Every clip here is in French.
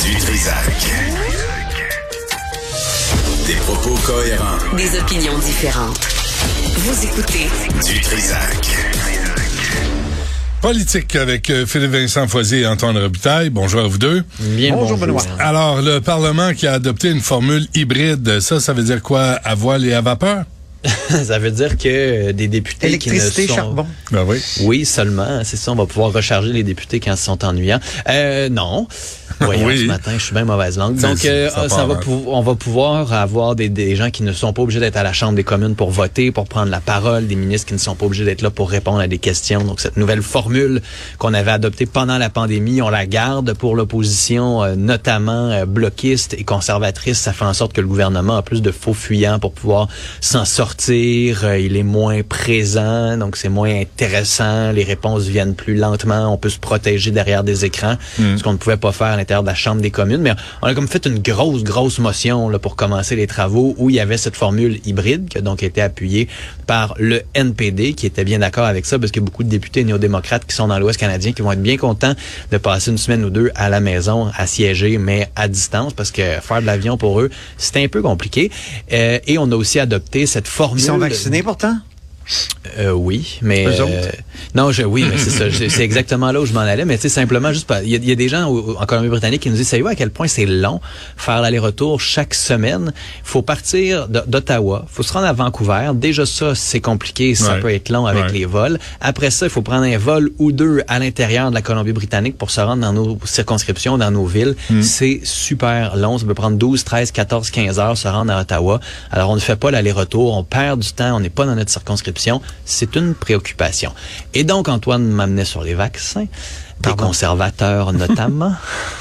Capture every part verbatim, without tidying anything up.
Du Trisac. Des propos cohérents. Des opinions différentes. Vous écoutez Du Trisac. Politique avec Philippe Vincent Foisy et Antoine Robitaille. Bonjour à vous deux. Bien, bonjour, bonjour Benoît. Alors, le Parlement qui a adopté une formule hybride, ça, ça veut dire quoi? À voile et à vapeur? Ça veut dire que des députés électricité, qui ne sont... charbon. Ben oui. Oui, seulement. C'est ça, on va pouvoir recharger les députés quand ils sont ennuyants. Euh, non. Voyons, oui. Ce matin, je suis bien mauvaise langue. C'est, Donc, euh, ça, ça va pou- on va pouvoir avoir des, des gens qui ne sont pas obligés d'être à la Chambre des communes pour voter, pour prendre la parole, des ministres qui ne sont pas obligés d'être là pour répondre à des questions. Donc, cette nouvelle formule qu'on avait adoptée pendant la pandémie, on la garde pour l'opposition, euh, notamment euh, bloquiste et conservatrice. Ça fait en sorte que le gouvernement a plus de faux fuyants pour pouvoir s'en sortir. Euh, il est moins présent, donc c'est moins intéressant. Les réponses viennent plus lentement. On peut se protéger derrière des écrans, mmh. ce qu'on ne pouvait pas faire à l'intérieur de la Chambre des communes. Mais on a comme fait une grosse, grosse motion là, pour commencer les travaux où il y avait cette formule hybride qui a donc été appuyée par le N P D qui était bien d'accord avec ça parce qu'il y a beaucoup de députés néo-démocrates qui sont dans l'Ouest canadien qui vont être bien contents de passer une semaine ou deux à la maison à siéger, mais à distance parce que faire de l'avion pour eux, c'était un peu compliqué. Euh, et on a aussi adopté cette formule... Ils sont vaccinés pourtant? Euh, oui, mais Eux autres? euh, non, je, oui, mais c'est ça, je, c'est exactement là où je m'en allais. Mais tu sais, simplement juste, il y, y a des gens au, en Colombie-Britannique qui nous disent, savez-vous à quel point c'est long faire l'aller-retour chaque semaine. Il faut partir de, d'Ottawa, faut se rendre à Vancouver. Déjà ça, c'est compliqué, ça ouais. peut être long avec ouais. les vols. Après ça, il faut prendre un vol ou deux à l'intérieur de la Colombie-Britannique pour se rendre dans nos circonscriptions, dans nos villes. Mm. C'est super long, ça peut prendre douze, treize, quatorze, quinze heures se rendre à Ottawa. Alors on ne fait pas l'aller-retour, on perd du temps, on n'est pas dans notre circonscription. C'est une préoccupation. Et donc, Antoine m'amenait sur les vaccins, des conservateurs notamment.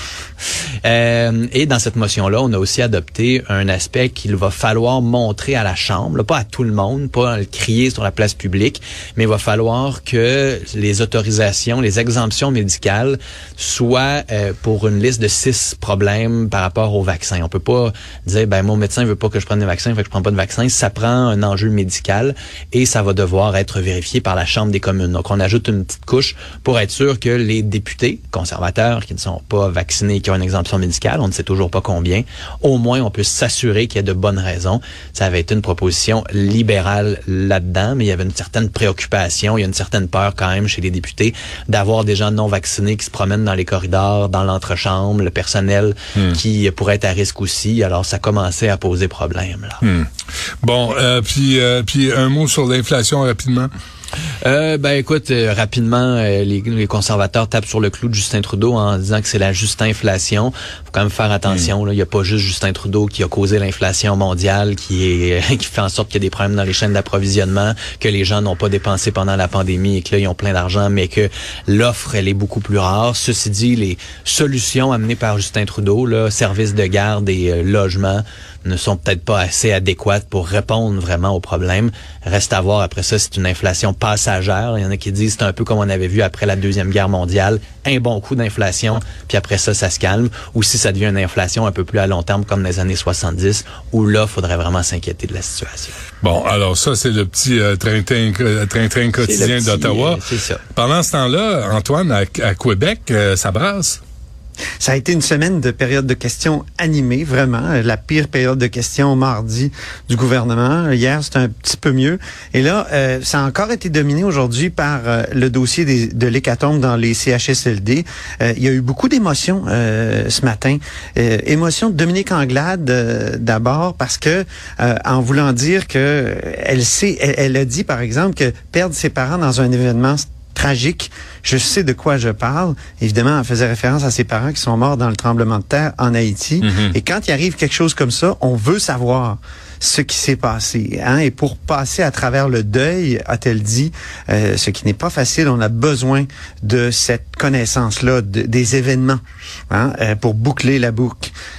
Euh, et dans cette motion-là, on a aussi adopté un aspect qu'il va falloir montrer à la Chambre, là, pas à tout le monde, pas le crier sur la place publique, mais il va falloir que les autorisations, les exemptions médicales soient euh, pour une liste de six problèmes par rapport au vaccin. On peut pas dire, ben mon médecin veut pas que je prenne des vaccins, fait que je prends pas de vaccin. Ça prend un enjeu médical et ça va devoir être vérifié par la Chambre des communes. Donc, on ajoute une petite couche pour être sûr que les députés conservateurs qui ne sont pas vaccinés, qui ont une exemption médicale, on ne sait toujours pas combien, au moins on peut s'assurer qu'il y a de bonnes raisons. Ça avait été une proposition libérale là-dedans, mais il y avait une certaine préoccupation, il y a une certaine peur quand même chez les députés d'avoir des gens non vaccinés qui se promènent dans les corridors, dans l'entrechambre, le personnel hmm. qui pourrait être à risque aussi. Alors ça commençait à poser problème là. Hmm. Bon, euh, puis euh, puis un mot sur l'inflation rapidement. Euh, ben écoute, euh, rapidement, euh, les, les conservateurs tapent sur le clou de Justin Trudeau en disant que c'est la juste inflation. Faut quand même faire attention. Mmh. Là, il y a pas juste Justin Trudeau qui a causé l'inflation mondiale, qui est qui fait en sorte qu'il y a des problèmes dans les chaînes d'approvisionnement, que les gens n'ont pas dépensé pendant la pandémie et que là ils ont plein d'argent, mais que l'offre elle est beaucoup plus rare. Ceci dit, les solutions amenées par Justin Trudeau, là, services de garde et euh, logements, ne sont peut-être pas assez adéquates pour répondre vraiment aux problèmes. Reste à voir après ça, c'est une inflation passagère. Il y en a qui disent c'est un peu comme on avait vu après la Deuxième Guerre mondiale, un bon coup d'inflation, puis après ça, ça se calme. Ou si ça devient une inflation un peu plus à long terme comme dans les années soixante-dix, où là, il faudrait vraiment s'inquiéter de la situation. Bon, alors ça, c'est le petit euh, train-train, train-train quotidien petit, d'Ottawa. Euh, c'est ça. Pendant ce temps-là, Antoine, à, à Québec, euh, ça brasse. Ça a été une semaine de période de questions animée, vraiment. La pire période de questions mardi du gouvernement. Hier, c'était un petit peu mieux. Et là, euh, ça a encore été dominé aujourd'hui par euh, le dossier des, de l'hécatombe dans les C H S L D. Euh, il y a eu beaucoup d'émotions euh, ce matin. Euh, émotions de Dominique Anglade euh, d'abord parce que, euh, en voulant dire que elle sait, elle, elle a dit par exemple que perdre ses parents dans un événement tragique, je sais de quoi je parle. Évidemment, elle faisait référence à ses parents qui sont morts dans le tremblement de terre en Haïti. Mm-hmm. Et quand il arrive quelque chose comme ça, on veut savoir ce qui s'est passé. Hein? Et pour passer à travers le deuil, a-t-elle dit, euh, ce qui n'est pas facile, on a besoin de cette connaissance-là, de, des événements, hein, euh, pour boucler la boucle.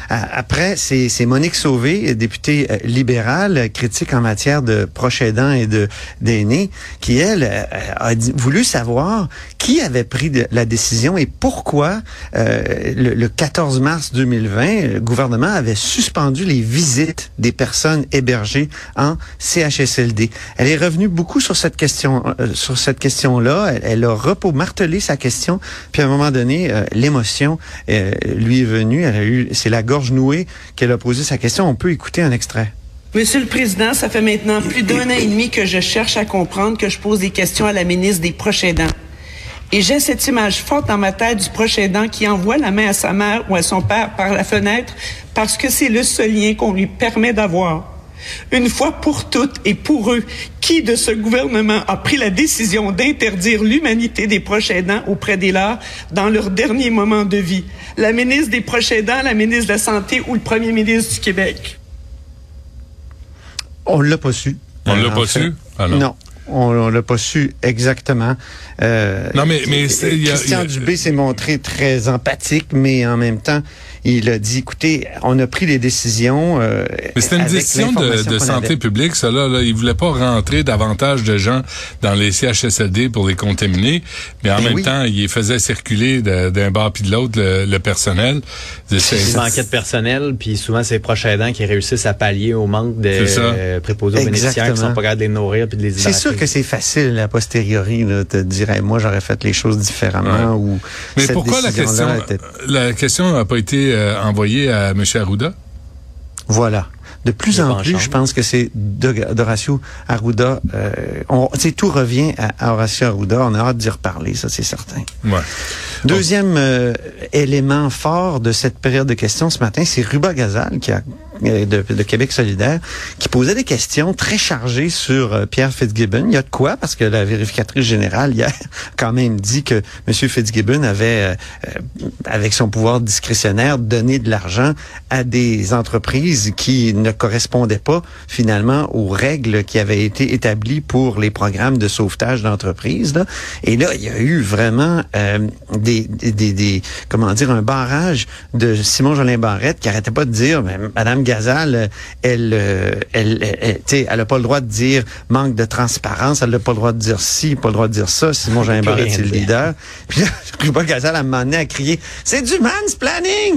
Après, c'est, c'est Monique Sauvé, députée euh, libérale, critique en matière de proches aidants et de d'aînés, qui, elle, euh, a dit, voulu savoir qui avait pris de, la décision et pourquoi euh, le, le quatorze mars deux mille vingt, le gouvernement avait suspendu les visites des personnes hébergées en C H S L D. Elle est revenue beaucoup sur cette question, euh, sur cette question-là. Elle, elle a repos martelé sa question, puis à un moment donné, euh, l'émotion euh, lui est venue. Elle a eu, c'est la gorge nouée qu'elle a posé sa question. On peut écouter un extrait. Monsieur le Président, ça fait maintenant plus d'un an et demi que je cherche à comprendre, que je pose des questions à la ministre des Proches aidants. Et j'ai cette image forte dans ma tête du proche aidant qui envoie la main à sa mère ou à son père par la fenêtre parce que c'est le seul lien qu'on lui permet d'avoir. Une fois pour toutes et pour eux, qui de ce gouvernement a pris la décision d'interdire l'humanité des proches aidants auprès des leurs dans leur dernier moment de vie? La ministre des Proches aidants, la ministre de la Santé ou le premier ministre du Québec? On l'a pas su. On l'a pas fait, su? Ah non. non. On, on l'a pas su exactement. Euh, non, mais, mais c'est, y a, Christian y a... Dubé s'est montré très empathique, mais en même temps, il a dit, écoutez, on a pris les décisions. Euh, mais c'était une décision de, de santé avait. publique, ça là, là. Il voulait pas rentrer davantage de gens dans les C H S L D pour les contaminer, mais en ben même oui. temps, il faisait circuler de, d'un bord puis de l'autre le, le personnel. Il manquait de personnel, puis souvent c'est les proches aidants qui réussissent à pallier au manque de euh, préposés aux bénéficiaires qui sont pas capables de les nourrir puis de les hydrater. C'est sûr que c'est facile a posteriori de te dire hey, moi j'aurais fait les choses différemment ouais. ou mais cette pourquoi la question était... la question n'a pas été euh, envoyée à M. Arruda? Voilà. De plus je en plus, en je pense que c'est d'Horacio Arruda. Euh, on, tout revient à, à Horacio Arruda. On a hâte d'y reparler, ça c'est certain. Ouais. Deuxième euh, élément fort de cette période de questions ce matin, c'est Ruba Gazal qui a De, de Québec solidaire, qui posait des questions très chargées sur euh, Pierre Fitzgibbon. Il y a de quoi, parce que la vérificatrice générale, hier, quand même dit que M. Fitzgibbon avait, euh, avec son pouvoir discrétionnaire, donné de l'argent à des entreprises qui ne correspondaient pas, finalement, aux règles qui avaient été établies pour les programmes de sauvetage d'entreprises. Là. Et là, il y a eu vraiment euh, des, des, des, des, comment dire, un barrage de Simon-Jolin Barrette qui arrêtait pas de dire, Madame Gazal, elle, elle, elle, elle, elle n'a pas le droit de dire manque de transparence, elle n'a pas le droit de dire ci, pas le droit de dire ça. Simon-Jean Barrette, c'est le leader. Puis là, Ruba Gazal, à un moment donné, a crié « C'est du mansplaining! »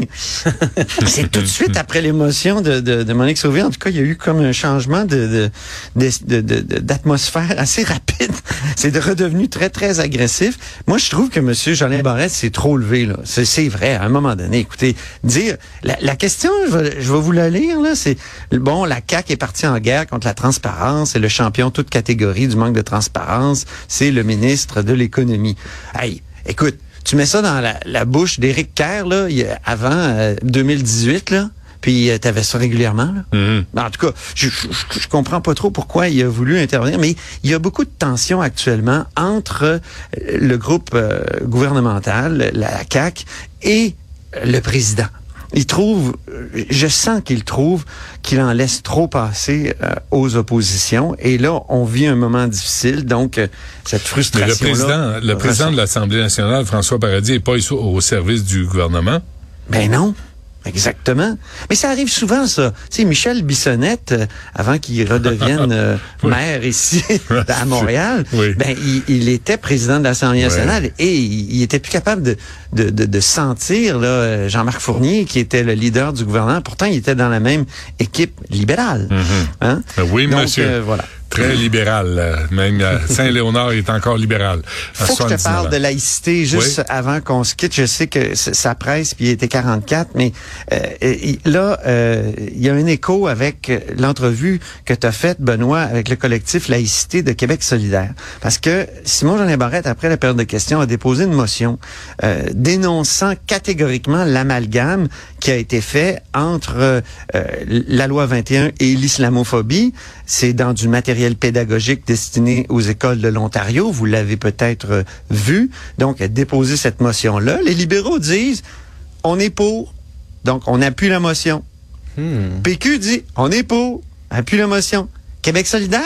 C'est tout de suite après l'émotion de, de, de Monique Sauvé. En tout cas, il y a eu comme un changement de, de, de, de, de, d'atmosphère assez rapide. C'est redevenu très, très agressif. Moi, je trouve que M. Jolin Barrette s'est trop levé. Là. C'est, c'est vrai, à un moment donné. Écoutez, dire... La, la question, je vais, je vais vous la lire. Là, c'est bon, la C A Q est partie en guerre contre la transparence, c'est le champion toute catégorie du manque de transparence, c'est le ministre de l'économie. Hey, écoute, tu mets ça dans la, la bouche d'Éric Kerr là, il, avant euh, deux mille dix-huit là, puis euh, t'avais ça régulièrement là. Mm-hmm. En tout cas, je, je, je comprends pas trop pourquoi il a voulu intervenir, mais il y a beaucoup de tensions actuellement entre euh, le groupe euh, gouvernemental, la C A Q et le président. Il trouve, je sens qu'il trouve qu'il en laisse trop passer euh, aux oppositions. Et là, on vit un moment difficile, donc euh, cette frustration-là... Mais le président, le président de l'Assemblée nationale, François Paradis, n'est pas au service du gouvernement? Ben non. Exactement. Mais ça arrive souvent, ça. Tu sais, Michel Bissonnette, euh, avant qu'il redevienne euh, oui. maire ici, à Montréal, oui. ben il, il était président de l'Assemblée nationale oui. et il, il était plus capable de, de, de, de sentir là, Jean-Marc Fournier, qui était le leader du gouvernement. Pourtant, il était dans la même équipe libérale. Mm-hmm. Hein? Oui, Donc, monsieur. Euh, voilà. Très libéral. Même Saint-Léonard est encore libéral. Faut que je te parle de laïcité juste oui. avant qu'on se quitte. Je sais que ça presse, puis il était quarante-quatre, mais euh, là, euh, il y a un écho avec l'entrevue que tu as faite, Benoît, avec le collectif Laïcité de Québec solidaire. Parce que Simon-Jolin Barrette, après la période de questions, a déposé une motion euh, dénonçant catégoriquement l'amalgame qui a été fait entre euh, la loi vingt et un et l'islamophobie. C'est dans du matériel pédagogique destiné aux écoles de l'Ontario. Vous l'avez peut-être euh, vu. Donc, déposer cette motion-là. Les libéraux disent, on est pour. Donc, on appuie la motion. Hmm. P Q dit, on est pour. Appuie la motion. Québec solidaire?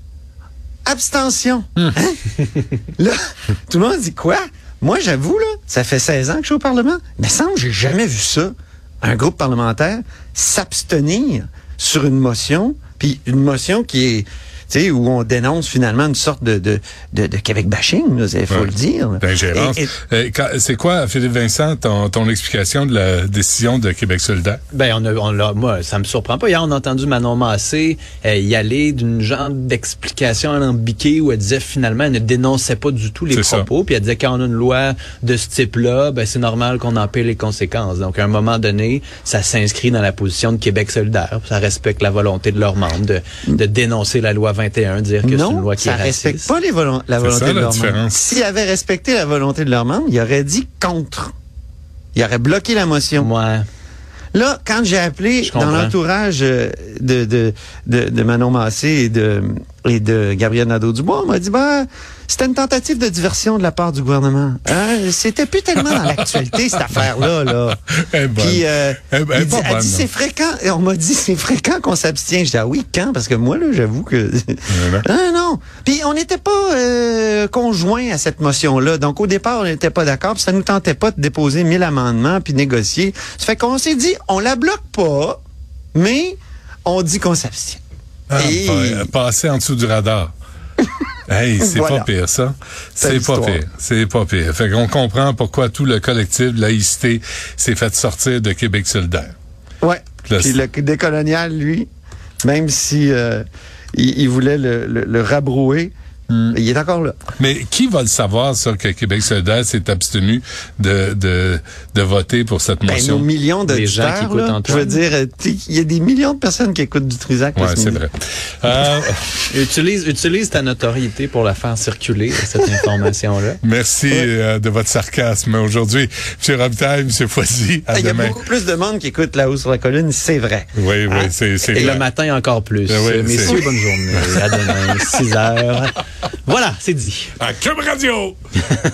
Abstention. Hmm. Hein? Là, tout le monde dit quoi? Moi, j'avoue, là, ça fait seize ans que je suis au Parlement. Mais semble que j'ai jamais vu ça. un groupe parlementaire s'abstenir sur une motion, puis une motion qui est, tu sais, où on dénonce finalement une sorte de de de, de Québec bashing, il faut ouais. le dire. D'ingérence. Et, et, c'est quoi, Philippe Vincent, ton, ton explication de la décision de Québec solidaire? Ben, on a, on l'a, moi, ça me surprend pas. Hier, on a entendu Manon Massé euh, y aller d'une genre d'explication alambiquée où elle disait finalement, elle ne dénonçait pas du tout les c'est propos, ça. Puis elle disait quand on a une loi de ce type-là, ben c'est normal qu'on en paie les conséquences. Donc, à un moment donné, ça s'inscrit dans la position de Québec solidaire. Ça respecte la volonté de leurs membres de, de dénoncer la loi vingt et un, dire que non, c'est une loi qui est raciste. Ça respecte pas les volo- la volonté ça, de leurs membres. S'ils avaient respecté la volonté de leurs membres, ils auraient dit contre. Ils auraient bloqué la motion. Ouais. Là, quand j'ai appelé dans l'entourage de, de, de, de Manon Massé et de, et de Gabriel Nadeau-Dubois, on m'a dit, ben, c'était une tentative de diversion de la part du gouvernement. Hein? C'était plus tellement dans l'actualité, cette affaire-là. Là. Puis, euh, elle, elle, il dit, elle dit, c'est fréquent. Et on m'a dit, c'est fréquent qu'on s'abstient. Je dis, ah oui, quand? Parce que moi, là, j'avoue que... ah non. Puis, on n'était pas euh, conjoints à cette motion-là. Donc, au départ, on n'était pas d'accord. Puis, ça nous tentait pas de déposer mille amendements puis négocier. Ça fait qu'on s'est dit, on la bloque pas, mais on dit qu'on s'abstient. Ah, Et... Passer en dessous du radar. Hey, c'est voilà. pas pire, ça. C'est, c'est pas pire. C'est pas pire. Fait qu'on comprend pourquoi tout le collectif de laïcité s'est fait sortir de Québec solidaire. Ouais. Là, puis le décolonial, lui, même si euh, il, il voulait le, le, le rabrouer, Mm. il est encore là. Mais qui va le savoir, ça, que Québec solidaire s'est abstenu de, de, de voter pour cette motion? Ben, nos millions d'auditeurs, là, je veux dire, il y a des millions de personnes qui écoutent du Trisac. Ouais, c'est vrai. euh... utilise, utilise ta notoriété pour la faire circuler, cette information-là. Merci ouais. euh, de votre sarcasme aujourd'hui. M. Robitaille, M. Foisy, à il demain. Il y a beaucoup plus de monde qui écoute La Hausse sur la colline, c'est vrai. Oui, oui, hein? c'est, c'est Et vrai. le matin, encore plus. Oui, Messieurs, bonne journée. À demain, six heures. Voilà, c'est dit. À Cube Radio!